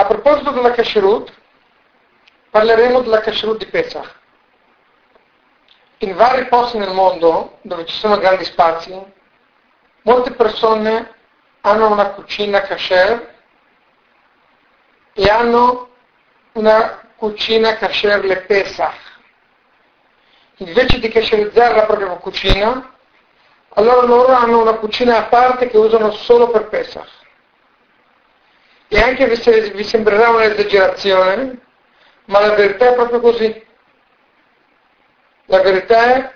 proposito della kashrut, parleremo della kashrut di Pesach. In vari posti nel mondo, dove ci sono grandi spazi, molte persone hanno una cucina kasher e hanno una cucina kasher le Pesach. Invece di kasherizzare la propria cucina, allora loro hanno una cucina a parte che usano solo per Pesach. E anche se vi sembrerà un'esagerazione, ma la verità è proprio così. La verità è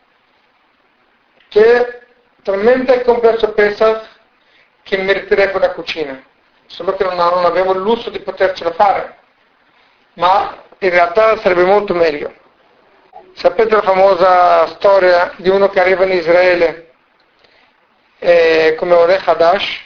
che talmente è complesso Pesach che meriterebbe una cucina, solo che non abbiamo il lusso di potercela fare, ma in realtà sarebbe molto meglio. Sapete la famosa storia di uno che arriva in Israele come Ore Hadash,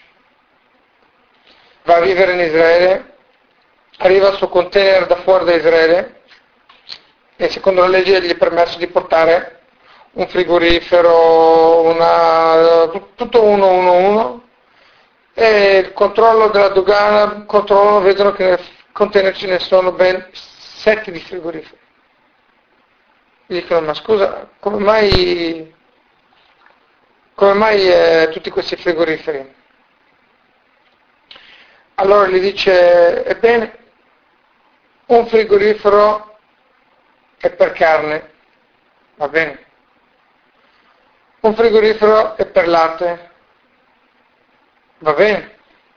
va a vivere in Israele, arriva al suo container da fuori da Israele e secondo la legge gli è permesso di portare un frigorifero, tutto uno, e il controllo della dogana controllano, vedono che nel container ce ne sono ben 7 di frigoriferi. Gli dicono: ma scusa, come mai tutti questi frigoriferi? Allora gli dice: ebbene, un frigorifero è per carne, va bene. Un frigorifero è per latte, va bene.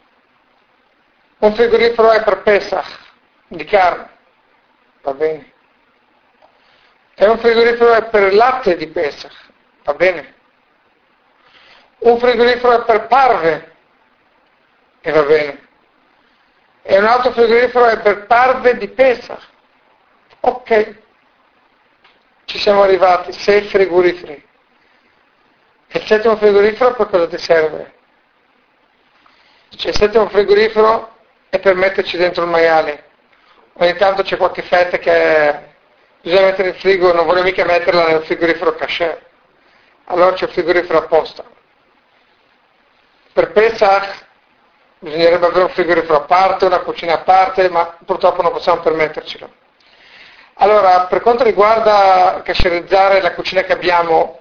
Un frigorifero è per Pesach, di carne, va bene. E un frigorifero è per latte di Pesach, va bene. Un frigorifero è per parve, e va bene. E un altro frigorifero è per parve di Pesach. Ok, ci siamo arrivati, 6 frigoriferi. E il 7° frigorifero per cosa ti serve? Cioè, il 7° frigorifero è per metterci dentro il maiale. Ogni tanto c'è qualche fetta che bisogna mettere in frigo, non voglio mica metterla nel frigorifero kasher. Allora c'è il frigorifero apposta. Per Pesach bisognerebbe avere un frigorifero a parte, una cucina a parte, ma purtroppo non possiamo permettercelo. Allora, per quanto riguarda kasherizzare la cucina che abbiamo,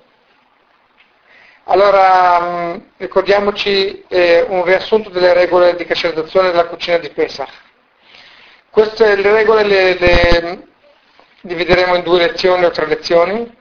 allora ricordiamoci un riassunto delle regole di kasherizzazione della cucina di Pesach. Queste le regole le divideremo in 2 lezioni o 3 lezioni.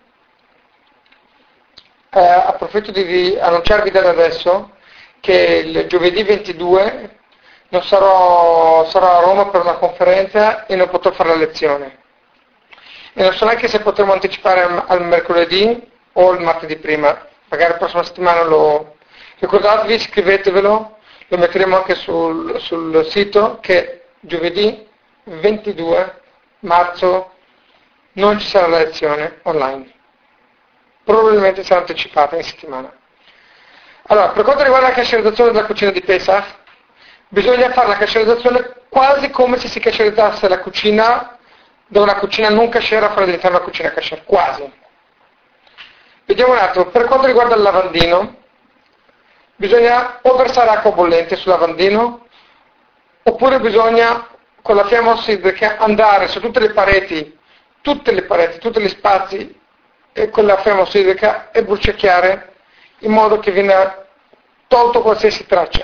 Approfitto di annunciarvi da adesso che il giovedì 22 non sarò a Roma per una conferenza e non potrò fare la lezione. E non so neanche se potremo anticipare al mercoledì o il martedì prima. Magari la prossima settimana ricordatevi, scrivetevelo, lo metteremo anche sul sito, che giovedì 22 marzo non ci sarà la lezione online. Probabilmente sarà anticipata in settimana. Allora, per quanto riguarda la kasherizzazione della cucina di Pesach, bisogna fare la kasherizzazione quasi come se si kasherizzasse la cucina da una cucina non kasher a fare diventare una cucina kasher, quasi. Vediamo un attimo, per quanto riguarda il lavandino, bisogna o versare acqua bollente sul lavandino, oppure bisogna con la fiamma ossidrica andare su tutte le pareti, tutti gli spazi, e con la fiamma ossidrica e bruciacchiare in modo che viene tolto qualsiasi traccia.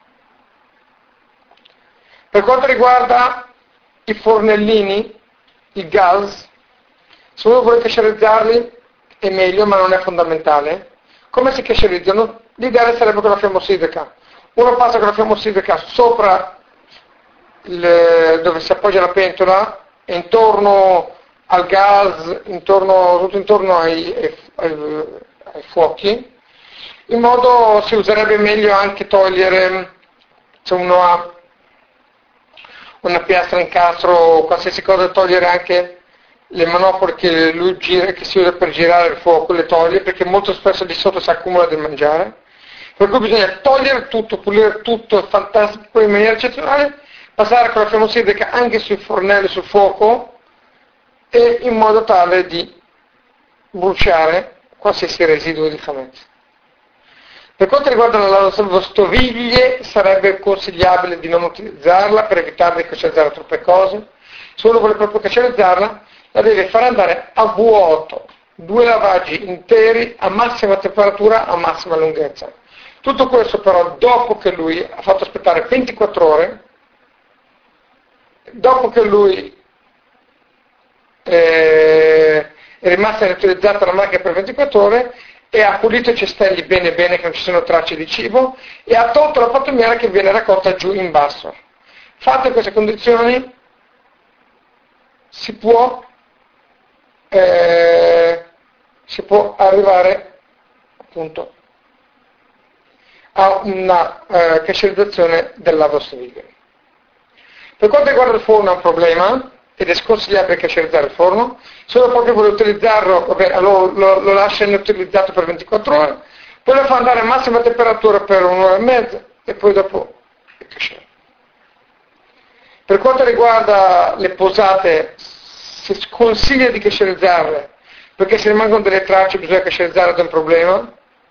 Per quanto riguarda i fornellini, il gas, se uno vuole kasherizzarli è meglio, ma non è fondamentale. Come si kasherizzano? L'ideale sarebbe con la fiamma ossidrica. Uno passa con la fiamma ossidrica sopra dove si appoggia la pentola e intorno al gas, tutto intorno ai fuochi, in modo si userebbe meglio anche togliere, se uno ha una piastra, incastro o qualsiasi cosa, togliere anche le manopole che lui gira, che si usa per girare il fuoco, le toglie, perché molto spesso di sotto si accumula del mangiare, per cui bisogna togliere tutto, pulire tutto, è fantastico, poi in maniera eccezionale passare con la fiamma ossidrica anche sui fornelli, sul fuoco, e in modo tale di bruciare qualsiasi residuo di fameza. Per quanto riguarda la lavastoviglie, sarebbe consigliabile di non utilizzarla per evitare di cacciarizzare troppe cose. Se uno vuole proprio cacciarizzarla, la deve far andare a vuoto, 2 lavaggi interi a massima temperatura, a massima lunghezza. Tutto questo però dopo che lui ha fatto aspettare 24 ore, dopo che lui è rimasta inutilizzata la macchina per 24 ore e ha pulito i cestelli bene bene che non ci sono tracce di cibo e ha tolto la pattumiera che viene raccolta giù in basso. Fatte queste condizioni si può arrivare appunto a una cacciarizzazione del lavastoviglie. Per quanto riguarda il forno è un problema ed è sconsigliabile cacciarizzare il forno. Se uno proprio vuole utilizzarlo, vabbè, lo lascia inutilizzato per 24 ore, poi lo fa andare a massima temperatura per 1 ora e mezza e poi dopo è cacciato. Per quanto riguarda le posate, si sconsiglia di cacciarizzarle, perché se rimangono delle tracce bisogna cacciarizzare ed è un problema,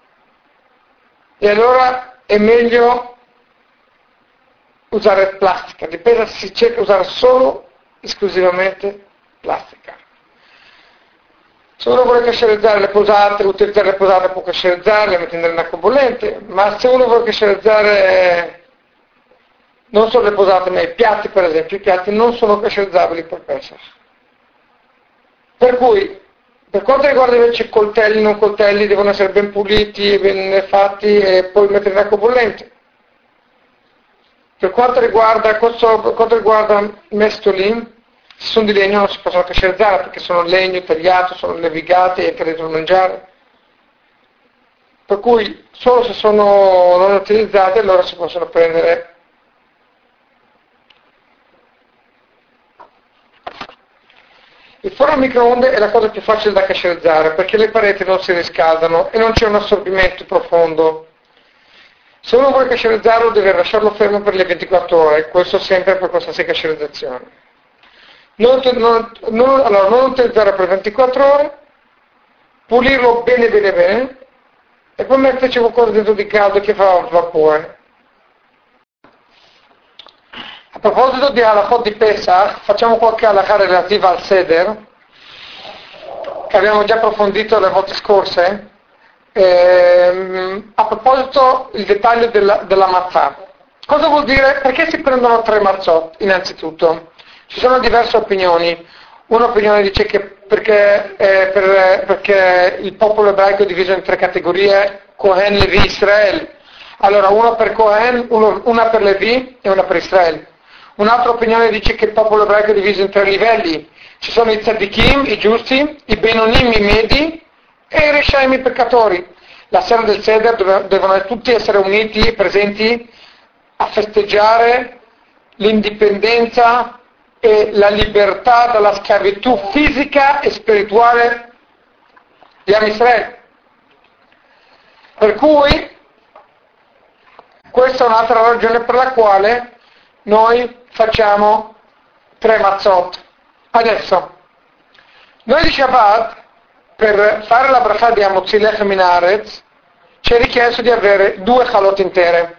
e allora è meglio usare plastica, dipende se si cerca di usare solo, esclusivamente plastica. Se uno vuole cacciarizzare le posate, utilizzare le posate può cacciarizzarle mettendo in acqua bollente, ma se uno vuole cacciarizzare non solo le posate, ma i piatti per esempio, i piatti non sono cacciarizzabili per Pesach. Per cui, per quanto riguarda invece coltelli, non coltelli, devono essere ben puliti, ben fatti e poi mettere in acqua bollente. Per quanto riguarda mestoli, se sono di legno non si possono cacciarizzare perché sono legno tagliato, sono levigati e che devono mangiare. Per cui solo se sono non utilizzati allora si possono prendere. Il forno a microonde è la cosa più facile da cacciarizzare perché le pareti non si riscaldano e non c'è un assorbimento profondo. Se uno vuole cacciarizzarlo deve lasciarlo fermo per le 24 ore, questo sempre per qualsiasi cacciarizzazione. Non utilizzare per 24 ore, pulirlo bene bene bene e poi metterci qualcosa dentro di caldo che fa vapore. A proposito di halachot di Pesach, facciamo qualche halakha relativa al Seder, che abbiamo già approfondito le volte scorse. A proposito, il dettaglio della matzah. Cosa vuol dire? Perché si prendono 3 matzot, innanzitutto? Ci sono diverse opinioni. Un'opinione dice che perché il popolo ebraico è diviso in 3 categorie, Cohen, Levi, Israel. Allora, una per Cohen, una per Levi e una per Israel. Un'altra opinione dice che il popolo ebraico è diviso in 3 livelli. Ci sono i tzaddikim, i giusti, i benonim, i medi e i reshaim, i peccatori. La sera del Seder devono tutti essere uniti e presenti a festeggiare l'indipendenza e la libertà dalla schiavitù fisica e spirituale di Am Israele. Per cui questa è un'altra ragione per la quale noi facciamo 3 matzot. Adesso, noi di Shabbat, per fare la bracha di Hamotzi Lechem Min Haaretz, ci è richiesto di avere 2 chalot intere.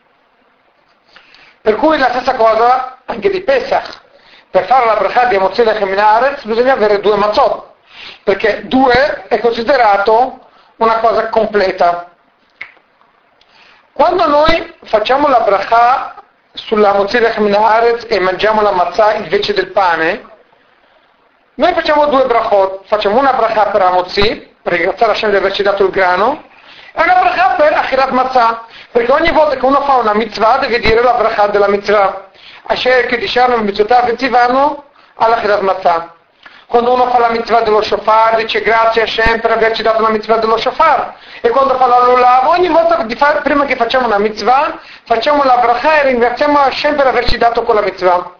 Per cui la stessa cosa anche di Pesach. Per fare la bracha di Hamotzi Lechem Min Haaretz bisogna avere 2 matzot, perché 2 è considerato una cosa completa. Quando noi facciamo la bracha sulla Hamotzi Lechem Min Haaretz e mangiamo la matzah invece del pane, noi facciamo 2 brachot, facciamo una bracha per Hamotzi, per ringraziare Hashem di averci dato il grano, e una bracha per Achilat Matzah, perché ogni volta che uno fa una mitzvah deve dire la bracha della mitzvah. Asher Kedishanu Mitzvotav Etzivanu all'Achilat Matzah. Quando uno fa la mitzvah dello shofar dice grazie a Hashem per averci dato la mitzvah dello shofar, e quando fa la lulav ogni volta prima che facciamo una mitzvah facciamo la bracha e ringraziamo Hashem per averci dato quella mitzvah.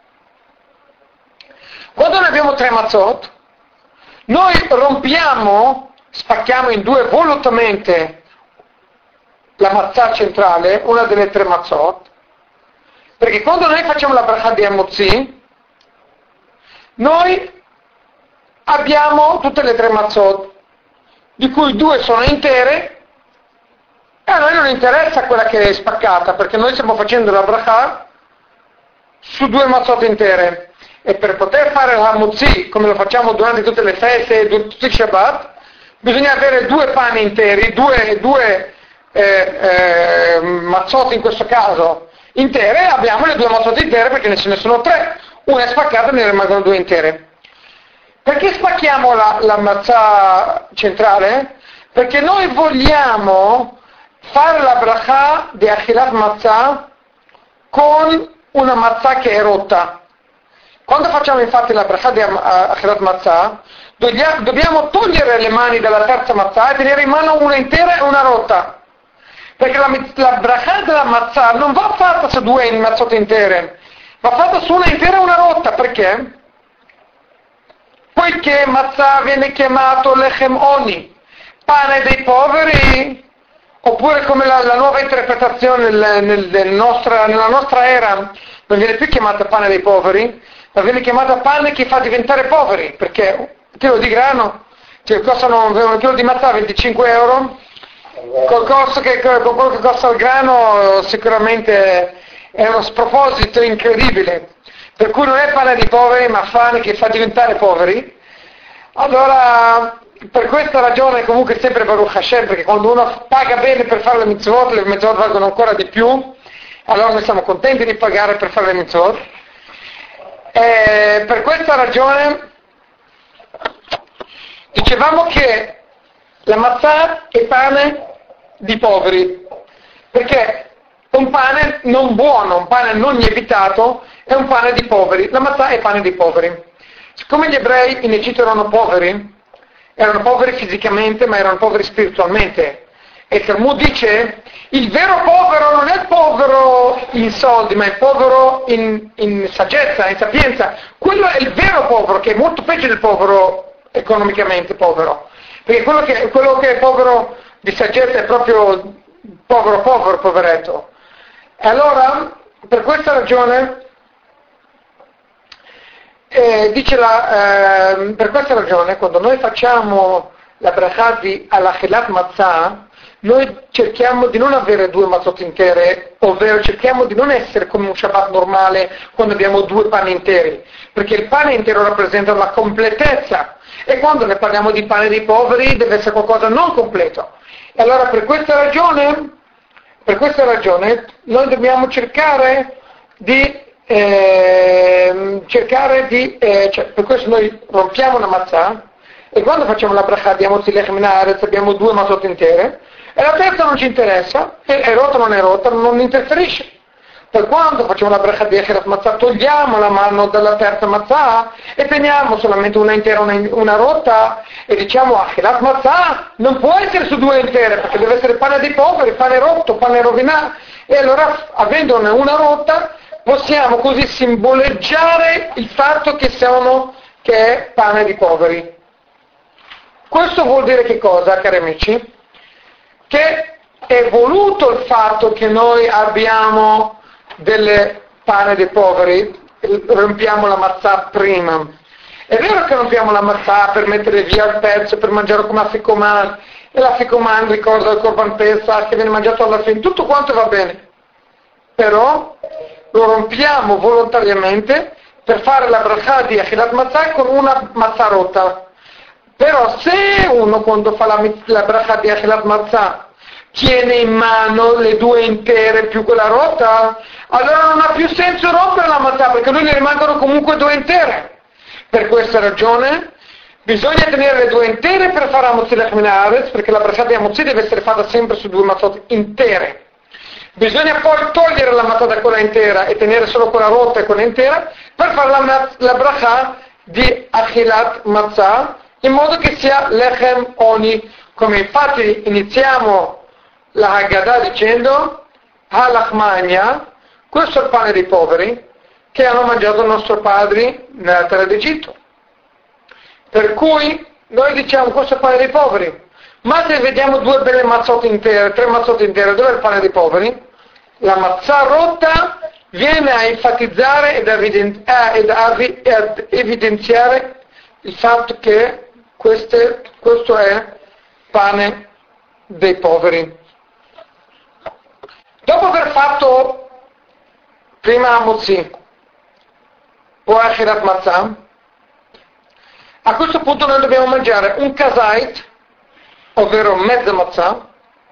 Quando noi abbiamo 3 matzot, noi spacchiamo in 2 volutamente la matzah centrale, una delle 3 matzot, perché quando noi facciamo la bracha di Hamotzi, noi abbiamo tutte le 3 matzot, di cui 2 sono intere E a noi non interessa quella che è spaccata, perché noi stiamo facendo la bracha su 2 mazzot intere. E per poter fare la muzzi, come lo facciamo durante tutte le feste e tutti i Shabbat, bisogna avere 2 pani interi, due mazzotti in questo caso intere. Abbiamo le 2 mazzotti intere perché ce ne sono 3. Una è spaccata e ne rimangono 2 intere. Perché spacchiamo la mazzà centrale? Perché noi vogliamo fare la bracha di Achilat Matzah con una mazzà che è rotta. Quando facciamo infatti la bracha di Achilat Matzah, dobbiamo togliere le mani dalla terza mazzà e tenere in mano una intera e una rotta. Perché la bracha della mazzà non va fatta su 2 mazzotte intere, va fatta su una intera e una rotta. Perché? Poiché mazzà viene chiamato lechem oni, pane dei poveri, oppure come la nuova interpretazione nella nostra era non viene più chiamata pane dei poveri, ma viene chiamata pane che fa diventare poveri, perché un chilo di grano, un chilo di mazzà 25 euro, con quello che costa il grano sicuramente è uno sproposito incredibile, per cui non è pane di poveri ma pane che fa diventare poveri. Allora, per questa ragione comunque sempre Baruch Hashem, perché quando uno paga bene per fare le mitzvot valgono ancora di più, allora noi siamo contenti di pagare per fare le mitzvot. Per questa ragione dicevamo che la matzah è pane di poveri, perché un pane non buono, un pane non lievitato è un pane di poveri. La matzah è pane di poveri. Siccome gli ebrei in Egitto erano poveri fisicamente ma erano poveri spiritualmente, e il Talmud dice il vero povero non è il povero in soldi ma è il povero in saggezza, in sapienza. Quello è il vero povero, che è molto peggio del povero economicamente povero, perché quello che è povero di saggezza è proprio povero, poveretto. E allora per questa ragione per questa ragione quando noi facciamo la bracha di Achilat Matzah, noi cerchiamo di non avere 2 mazzotte intere, ovvero cerchiamo di non essere come un Shabbat normale quando abbiamo 2 pani interi, perché il pane intero rappresenta la completezza, e quando ne parliamo di pane dei poveri deve essere qualcosa non completo. E allora per questa ragione noi dobbiamo cercare di per questo noi rompiamo una mazzà, e quando facciamo la bracha di Amotzi Lechem Naaretz abbiamo 2 mazzotte intere, e la terza non ci interessa, è rotta o non è rotta, non interferisce. Per quando facciamo la bracha di Achilat Matzah togliamo la mano dalla terza mazzà e teniamo solamente una intera una rotta, e diciamo Achilat Matzah non può essere su 2 intere, perché deve essere pane dei poveri, pane rotto, pane rovinato, e allora avendone una rotta possiamo così simboleggiare il fatto che è pane di poveri. Questo vuol dire che cosa, cari amici? Che è voluto il fatto che noi abbiamo delle pane dei poveri, rompiamo la mazzà prima. È vero che rompiamo la mazzà per mettere via il pezzo, per mangiare come afikoman, e l'afikoman ricorda il Korban Pesach che viene mangiato alla fine, tutto quanto va bene. Però lo rompiamo volontariamente per fare la bracha di Achilat Matzah con una mazzà rotta. Però se uno quando fa la bracha di Achilat Matzah tiene in mano le 2 intere più quella rotta, allora non ha più senso rompere la matzah, perché lui ne rimangono comunque 2 intere. Per questa ragione bisogna tenere le 2 intere per fare Amotzi Lechem Naaretz, perché la bracha di Amotzi deve essere fatta sempre su 2 mazzot intere. Bisogna poi togliere la matzah da quella intera e tenere solo quella rotta e quella intera per fare la bracha di Achilat Matzah, in modo che sia Lechem Oni, come infatti iniziamo la Haggadah dicendo Halachmania, questo è il pane dei poveri che hanno mangiato i nostri padri nella terra d'Egitto. Per cui noi diciamo questo è il pane dei poveri. Ma se vediamo 2 belle mazzotte intere, 3 mazzotte intere, dove è il pane dei poveri? La mazzà rotta viene a enfatizzare ed a evidenziare il fatto che questo è pane dei poveri. Dopo aver fatto prima Motzi, poi Achirat Matzah, a questo punto noi dobbiamo mangiare un kazait, ovvero mezza matzah,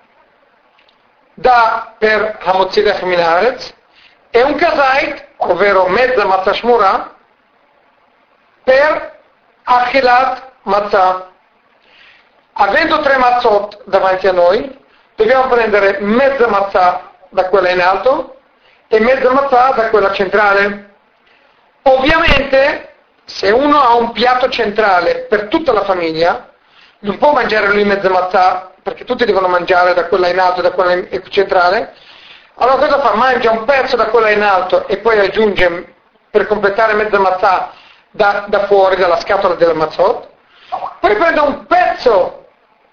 per Hamotzi Lechem Min Haaretz, e un kazait, ovvero mezza matzah shmura, per Achilat Matzah. Avendo 3 matzot davanti a noi, dobbiamo prendere mezza matzah da quella in alto e mezza matzah da quella centrale. Ovviamente, se uno ha un piatto centrale per tutta la famiglia, non può mangiare lui mezza matzah, perché tutti devono mangiare da quella in alto e da quella centrale. Allora cosa fa? Mangia un pezzo da quella in alto e poi aggiunge, per completare mezza matzah, da fuori, dalla scatola della matzot. Poi prende un pezzo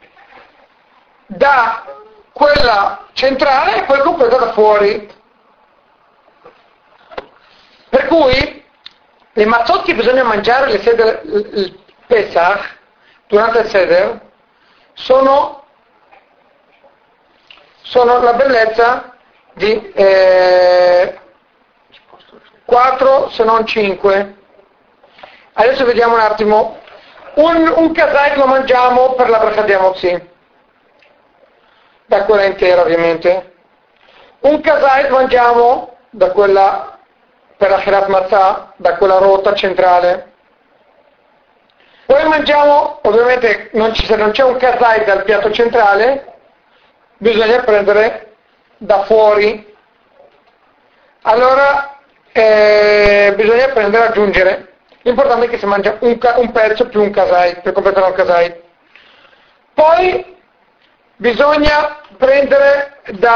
da quella centrale e poi completa da fuori. Per cui le matzot che bisogna mangiare il Pesach, durante il Seder, sono la bellezza di 4 se non 5. Adesso vediamo un attimo. Un kazait lo mangiamo per la bracha di Hamotzi, da quella intera ovviamente. Un kazait mangiamo da quella per Achirat Matzah, da quella rotta centrale. Poi mangiamo, ovviamente se non c'è un kazait dal piatto centrale, bisogna prendere da fuori. Allora bisogna prendere, aggiungere. L'importante è che si mangia un pezzo più un kazait, per completare un kazait. Poi bisogna prendere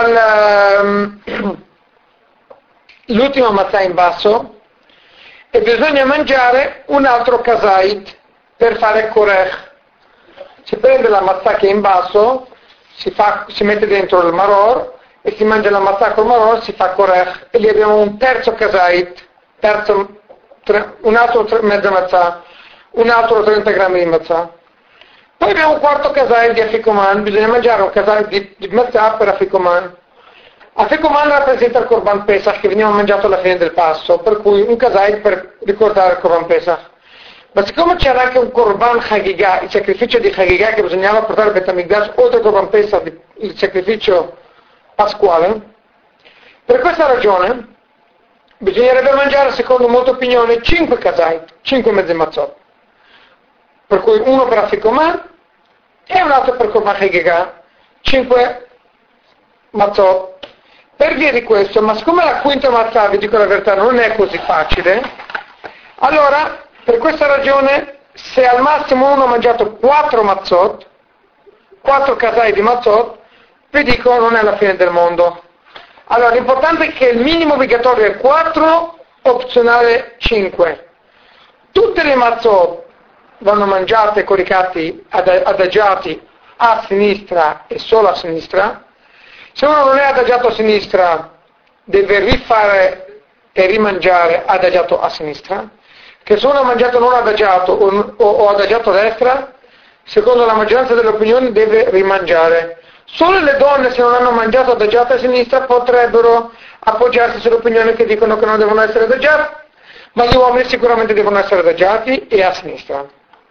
l'ultima matzah in basso e bisogna mangiare un altro kazait per fare korech. Si prende la matzah che è in basso, si mette dentro il maror e si mangia la matzah col maror, si fa korech, e lì abbiamo un terzo kazait, un altro mezza matzah, un altro 30 grammi di matzah. Poi abbiamo un quarto kazait di afikoman, bisogna mangiare un kazait di matzah per afikoman. Afikoman rappresenta il Korban Pesach che veniva mangiato alla fine del pasto, per cui un kazait per ricordare il Korban Pesach. Ma siccome c'era anche un Korban Hagigah, il sacrificio di Hagigah che bisognava portare al Bet HaMikdash, oltre al Korban Pesach, il sacrificio pasquale, per questa ragione bisognerebbe mangiare, secondo molte opinioni, 5 kazait, 5 mezze matzot. Per cui uno per afikoman e un altro per Korban Hagigah, 5 matzot. Per via di questo, ma siccome la quinta matzah, vi dico la verità, non è così facile, allora, per questa ragione, se al massimo uno ha mangiato 4 matzot, 4 kazai di matzot, vi dico, non è la fine del mondo. Allora, l'importante è che il minimo obbligatorio è 4, opzionale 5. Tutte le matzot vanno mangiate e coricati, adagiati a sinistra e solo a sinistra. Se uno non è adagiato a sinistra, deve rifare e rimangiare adagiato a sinistra. Che se uno ha mangiato non adagiato o adagiato a destra, secondo la maggioranza delle opinioni deve rimangiare. Solo le donne, se non hanno mangiato adagiato a sinistra, potrebbero appoggiarsi sulle opinioni che dicono che non devono essere adagiati, ma gli uomini sicuramente devono essere adagiati e a sinistra.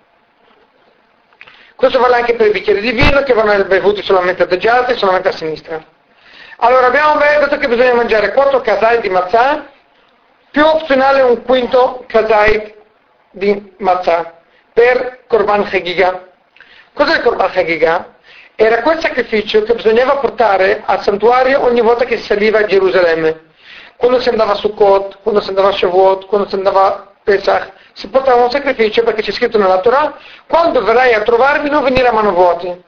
Questo vale anche per i bicchieri di vino che vanno bevuti solamente adagiati e solamente a sinistra. Allora abbiamo detto che bisogna mangiare 4 kazait di matzah più opzionale un quinto kazait di matzah per Korban Hagigah. Cos'è il Korban Hagigah? Era quel sacrificio che bisognava portare al santuario ogni volta che si saliva a Gerusalemme. Quando si andava a Sukkot, quando si andava a Shavuot, quando si andava a Pesach, si portava un sacrificio perché c'è scritto nella Torah: quando verrai a trovarmi non venire a mani vuote.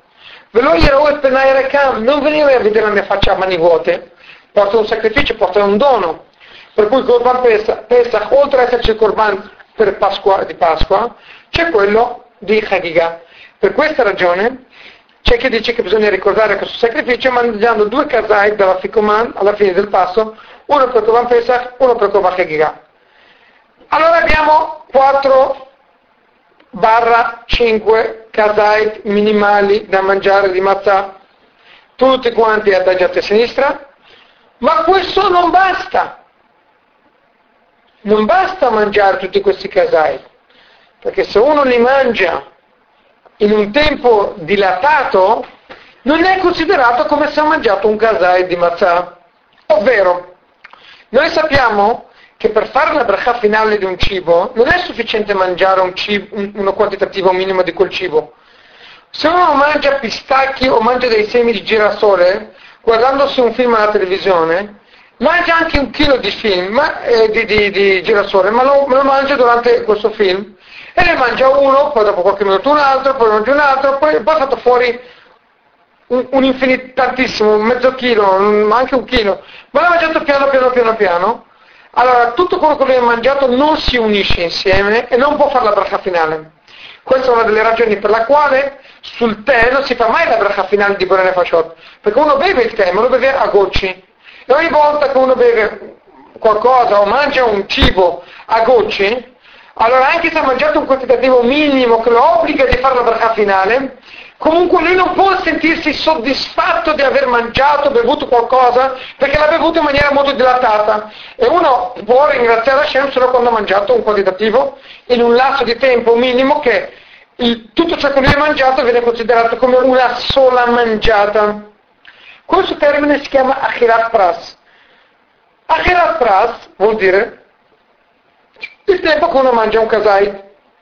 Non venire a vedere la mia faccia a mani vuote. Porta un sacrificio, porta un dono. Per cui il Korban Pesach, oltre ad esserci il Korban di Pasqua, c'è quello di Hagigah. Per questa ragione c'è chi dice che bisogna ricordare questo sacrificio mangiando 2 kazait dall'afikoman alla fine del pasto, uno per Korban Pesach, uno per Korban Hagigah. Allora abbiamo 4/5 kazait minimali da mangiare di matzah, tutti quanti adagiati a sinistra, Ma questo non basta. Non basta mangiare tutti questi casai, perché se uno li mangia in un tempo dilatato, non è considerato come se ha mangiato un casai di matzah. Ovvero, noi sappiamo che per fare la bracha finale di un cibo non è sufficiente mangiare uno quantitativo minimo di quel cibo. Se uno mangia pistacchi o mangia dei semi di girasole, guardandosi un film alla televisione, mangia anche 1 chilo di film, di girasole, ma lo mangia durante questo film, e ne mangia uno, poi dopo qualche minuto un altro, poi mangia un altro, poi ha fatto fuori un infinito, tantissimo, mezzo chilo, anche 1 chilo, ma l'ha mangiato piano. Allora tutto quello che lui ha mangiato non si unisce insieme e non può fare la bracha finale. Questa è una delle ragioni per la quale sul tè non si fa mai la bracha finale di Borene Fashot, perché uno beve il tè, ma lo beve a gocci, e ogni volta che uno beve qualcosa o mangia un cibo a gocci, allora anche se ha mangiato un quantitativo minimo che lo obbliga di fare la bracha finale, comunque lui non può sentirsi soddisfatto di aver mangiato, bevuto qualcosa, perché l'ha bevuto in maniera molto dilatata. E uno può ringraziare Hashem solo quando ha mangiato un quantitativo in un lasso di tempo minimo che tutto ciò che lui ha mangiato viene considerato come una sola mangiata. Questo termine si chiama Achirat Pras. Achirat Pras vuol dire il tempo che uno mangia un kasai.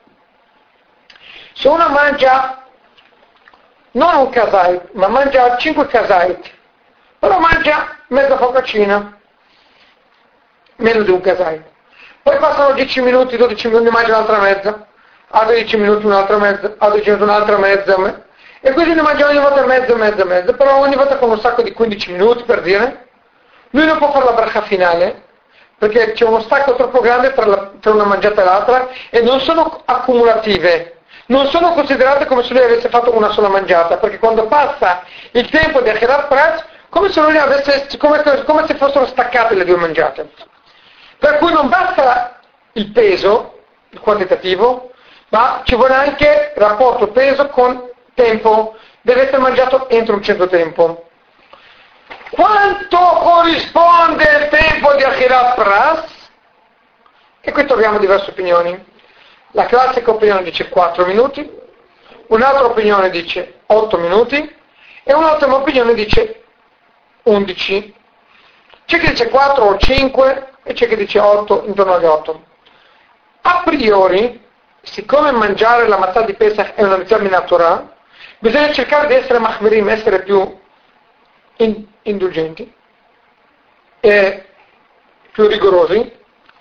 Se uno mangia non un kasai, ma mangia 5 kasai, però mangia mezza focaccina, meno di un kasai. Poi passano 10 minuti, 12 minuti, mangia un'altra mezza, a 12 minuti un'altra mezza, a 12 minuti un'altra mezza, e così ne mangia ogni volta mezza, però ogni volta con un sacco di 15 minuti, per dire. Lui non può fare la bracha finale, perché c'è uno stacco troppo grande tra una mangiata e l'altra, e non sono accumulative. Non sono considerate come se lui avesse fatto una sola mangiata, perché quando passa il tempo di Achirat Pras, come se fossero staccate le 2 mangiate. Per cui non basta il peso, il quantitativo, ma ci vuole anche rapporto peso con tempo, deve essere mangiato entro un certo tempo. Quanto corrisponde il tempo di Achirat Pras? E qui troviamo diverse opinioni. La classica opinione dice 4 minuti, un'altra opinione dice 8 minuti e un'altra opinione dice 11. C'è chi dice 4 o 5 e c'è chi dice 8, intorno agli 8. A priori, siccome mangiare la matzah di Pesach è una mitzvah minatura, bisogna cercare di essere machmirim, essere più indulgenti e più rigorosi,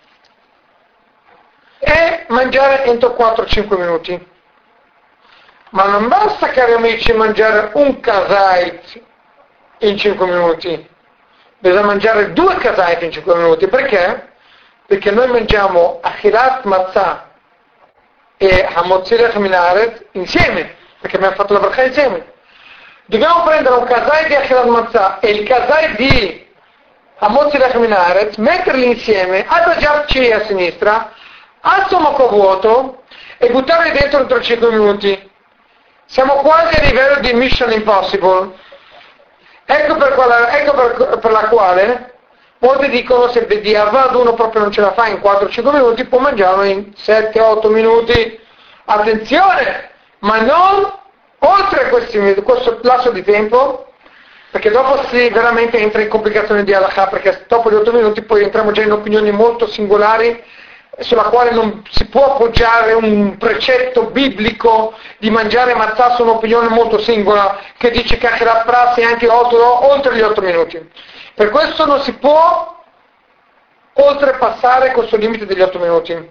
e mangiare entro 4-5 minuti. Ma non basta, cari amici, mangiare un kasait in 5 minuti. Bisogna mangiare 2 kasait in 5 minuti. Perché? Perché noi mangiamo Achirat Matzah e Hamotzilech Minaret insieme, perché abbiamo fatto la bracha insieme. Dobbiamo prendere un kasait di Achirat Matzah e il kasait di Hamotzilech Minaret, metterli insieme, adagiarci a sinistra, a stomaco vuoto e buttarli dentro entro 5 minuti. Siamo quasi a livello di Mission Impossible. Ecco per la quale molti dicono se Bediavad uno proprio non ce la fa in 4-5 minuti, può mangiarlo in 7-8 minuti. Attenzione, ma non oltre questo lasso di tempo, perché dopo si veramente entra in complicazioni di halakha, perché dopo gli 8 minuti poi entriamo già in opinioni molto singolari sulla quale non si può appoggiare un precetto biblico di mangiare matzah su un'opinione molto singola che dice che Achirat Pras è anche oltre gli 8 minuti. Per questo non si può oltrepassare questo limite degli 8 minuti.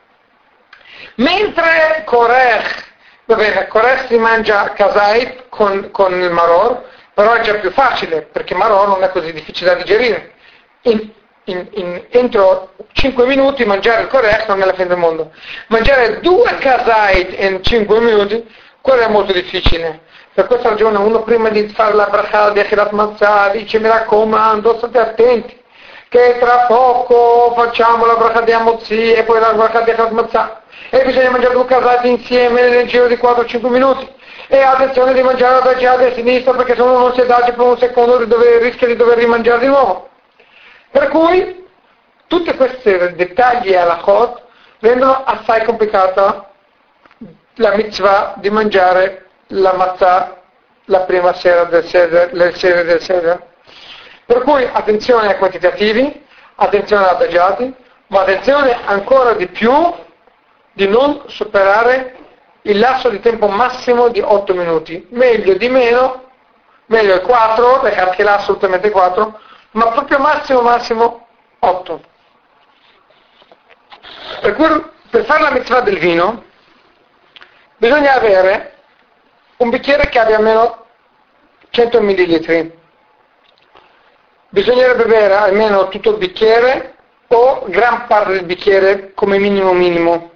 Mentre Korech, va bene, Korech si mangia kasait con il maror, però è già più facile, perché maror non è così difficile da digerire. Entro 5 minuti mangiare il Korech non è la fine del mondo. Mangiare 2 kasait in 5 minuti, quello è molto difficile. Per questa ragione uno prima di fare la bracha di Achirat Matzah dice: mi raccomando, state attenti, che tra poco facciamo la bracha di Hamotzi e poi la bracha di Achirat Matzah, e bisogna mangiare 2 kasait insieme nel giro di 4-5 minuti. E attenzione di mangiare adagiati a sinistra, perché se uno non si adagia per un secondo rischia di dover rimangiare di nuovo. Per cui tutti questi dettagli e halachot rendono assai complicata la mitzvah di mangiare la matzah la prima sera del seder, le sere del seder. Per cui attenzione ai quantitativi, attenzione agli adagiati, ma attenzione ancora di più di non superare il lasso di tempo massimo di 8 minuti. Meglio di meno, meglio il 4, perché là assolutamente 4, ma proprio massimo 8. Per cui per fare la mitzvah del vino bisogna avere un bicchiere che abbia almeno 100 millilitri. Bisognerebbe bere almeno tutto il bicchiere o gran parte del bicchiere come minimo.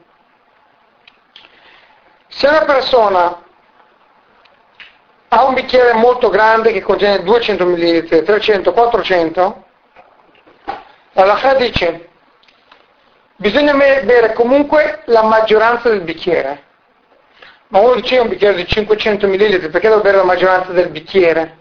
Se una persona ha un bicchiere molto grande che contiene 200 millilitri, 300, 400, la halakha dice bisogna bere comunque la maggioranza del bicchiere. Ma uno dice un bicchiere di 500 millilitri, perché devo bere la maggioranza del bicchiere?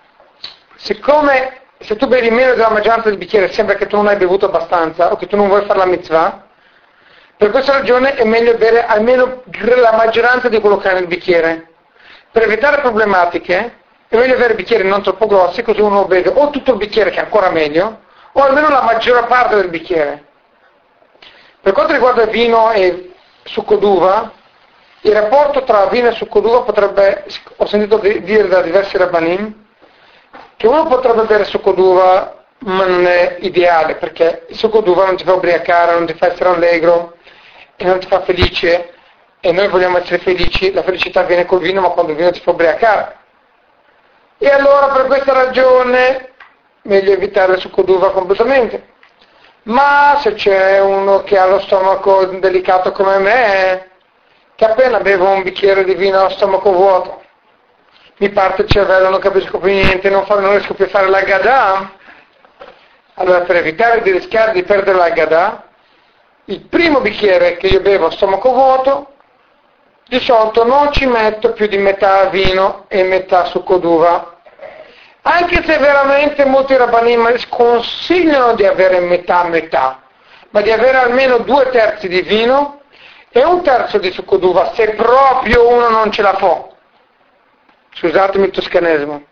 Siccome se tu bevi meno della maggioranza del bicchiere sembra che tu non hai bevuto abbastanza o che tu non vuoi fare la mitzvah, per questa ragione è meglio bere almeno la maggioranza di quello che hai nel bicchiere. Per evitare problematiche è meglio avere bicchieri non troppo grossi, così uno beve o tutto il bicchiere, che è ancora meglio, o almeno la maggior parte del bicchiere. Per quanto riguarda vino e succo d'uva, il rapporto tra vino e succo d'uva potrebbe, ho sentito dire da diversi rabbanim, che uno potrebbe bere succo d'uva, ma non è ideale, perché il succo d'uva non ti fa ubriacare, non ti fa essere allegro e non ti fa felice, e noi vogliamo essere felici, la felicità viene col vino, ma quando il vino ti fa ubriacare. E allora per questa ragione meglio evitare il succo d'uva completamente. Ma se c'è uno che ha lo stomaco delicato come me, che appena bevo un bicchiere di vino allo stomaco vuoto, mi parte il cervello, non capisco più niente, non riesco più a fare la Gadà, allora per evitare di rischiare di perdere la Gadà, il primo bicchiere che io bevo a stomaco vuoto, di solito non ci metto più di metà vino e metà succo d'uva. Anche se veramente molti rabbanim sconsigliano di avere metà, ma di avere almeno 2/3 di vino e 1/3 di succo d'uva, se proprio uno non ce la può. Scusatemi il toscanesimo.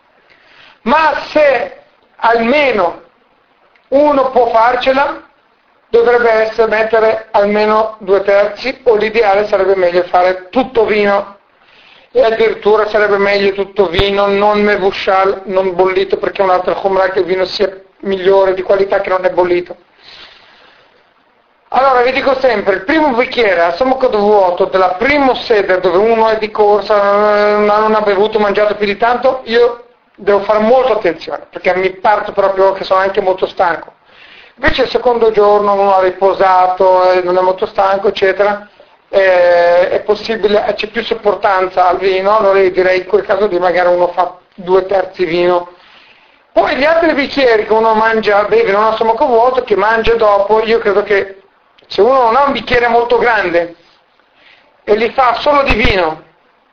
Ma se almeno uno può farcela, dovrebbe essere mettere almeno 2/3, o l'ideale sarebbe meglio fare tutto vino. E addirittura sarebbe meglio tutto vino, non mevushal, non bollito, perché è un'altra khumra che il vino sia migliore, di qualità, che non è bollito. Allora vi dico sempre, il primo bicchiere a stomaco vuoto della primo seder, dove uno è di corsa, non ha bevuto, mangiato più di tanto, io devo fare molta attenzione, perché mi parto proprio che sono anche molto stanco. Invece il secondo giorno uno ha riposato, non è molto stanco, eccetera, è possibile, c'è più sopportanza al vino, allora io direi in quel caso di magari uno fa 2/3 vino. Poi gli altri bicchieri che uno mangia, beve non a stomaco vuoto, che mangia dopo, io credo che se uno non ha un bicchiere molto grande e li fa solo di vino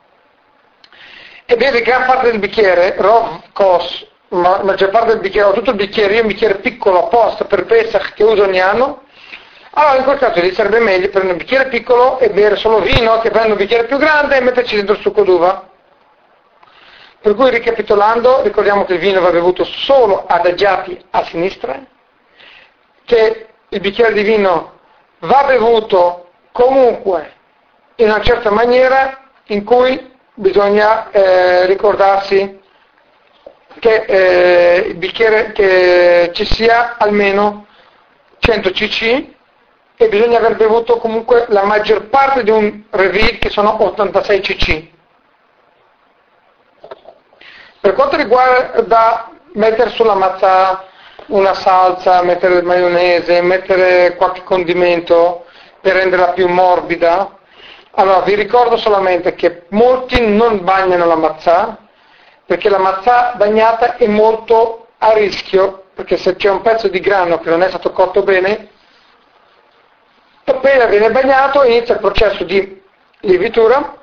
e beve gran parte del bicchiere, rov, kos, ma maggior parte del bicchiere, o tutto il bicchiere, io un bicchiere piccolo apposta per Pesach che uso ogni anno, allora in quel caso gli sarebbe meglio prendere un bicchiere piccolo e bere solo vino, che prende un bicchiere più grande e metterci dentro il succo d'uva. Per cui, ricapitolando, ricordiamo che il vino va bevuto solo adagiati a sinistra, che il bicchiere di vino va bevuto comunque in una certa maniera, in cui bisogna ricordarsi che il bicchiere, che ci sia almeno 100 cc, e bisogna aver bevuto comunque la maggior parte di un reviv, che sono 86 cc. Per quanto riguarda mettere sulla matzah una salsa, mettere il maionese, mettere qualche condimento per renderla più morbida, allora vi ricordo solamente che molti non bagnano la matzah, perché la matzah bagnata è molto a rischio, perché se c'è un pezzo di grano che non è stato cotto bene, appena viene bagnato inizia il processo di lievitatura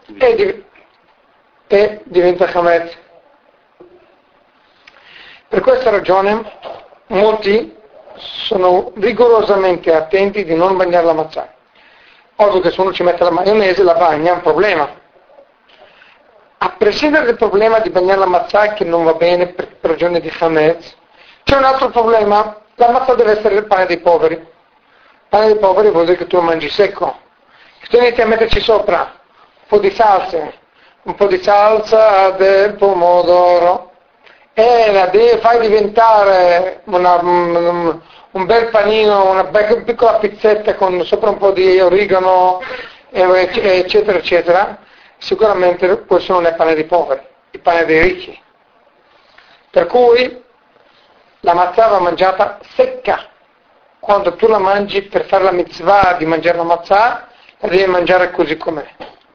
e diventa chametz. Per questa ragione molti sono rigorosamente attenti di non bagnare la matzah. Ovvio che se uno ci mette la maionese, la bagna, è un problema. A prescindere dal problema di bagnare la matzah, che non va bene per ragioni di Hametz, c'è un altro problema. La matzah deve essere il pane dei poveri. Il pane dei poveri vuol dire che tu lo mangi secco. Se tu inizi a metterci sopra un po' di salsa del pomodoro, e la fai diventare un bel panino, una piccola pizzetta con sopra un po' di origano, eccetera, eccetera, sicuramente questo non è pane dei poveri, è pane dei ricchi. Per cui la matzah va mangiata secca. Quando tu la mangi per fare la mitzvah di mangiare la matzah, la devi mangiare così com'è.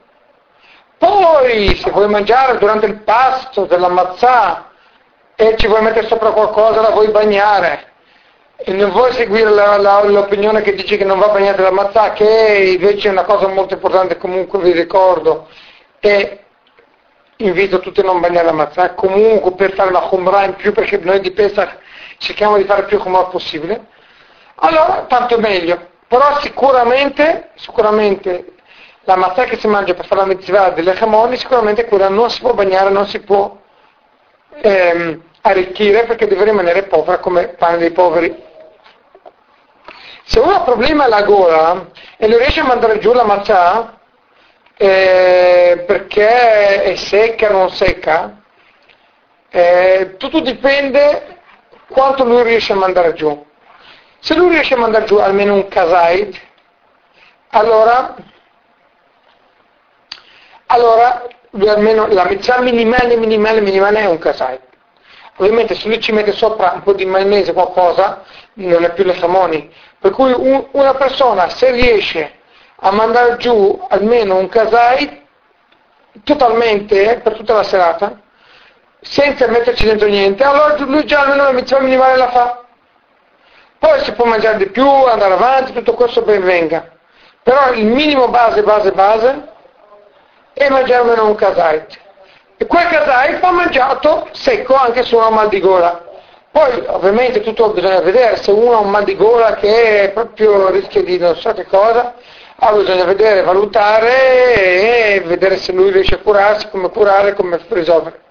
Poi, se vuoi mangiare durante il pasto della matzah e ci vuoi mettere sopra qualcosa, la vuoi bagnare, e non vuoi seguire l'opinione che dice che non va bagnata la matzah, che invece è una cosa molto importante, comunque vi ricordo, e invito tutti a non bagnare la matzah, comunque per fare la khumrah in più, perché noi di Pesach cerchiamo di fare più khumrah possibile, allora tanto meglio. Però sicuramente la matzah che si mangia per fare la mitzvah delle chamoni, sicuramente quella non si può bagnare, non si può arricchire, perché deve rimanere povera come pane dei poveri. Se uno ha problema alla gola e non riesce a mandare giù la matzah perché è secca o non secca, tutto dipende quanto lui riesce a mandare giù. Se lui riesce a mandare giù almeno un kazait, allora lui almeno la mitzvah minimale è un kazait. Ovviamente se lui ci mette sopra un po' di maionese, qualcosa, non è più le chamoni. Per cui una persona, se riesce a mandare giù almeno un kazait totalmente per tutta la serata, senza metterci dentro niente, allora lui già almeno la mitzvah minimale la fa. Poi si può mangiare di più, andare avanti, tutto questo ben venga. Però il minimo base è mangiare almeno un kazait. E quel kazait va mangiato secco anche se uno ha un mal di gola. Poi ovviamente tutto bisogna vedere, se uno ha un mal di gola che proprio rischia di non so che cosa, bisogna vedere, valutare e vedere se lui riesce a curarsi, come curare, come risolvere.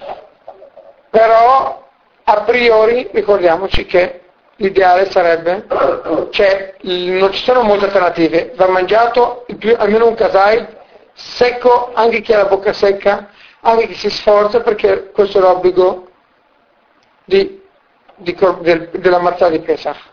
Però a priori ricordiamoci che l'ideale sarebbe, non ci sono molte alternative, va mangiato almeno un kazait secco, anche chi ha la bocca secca, anche chi si sforza, perché questo è l'obbligo della matzah di Pesach.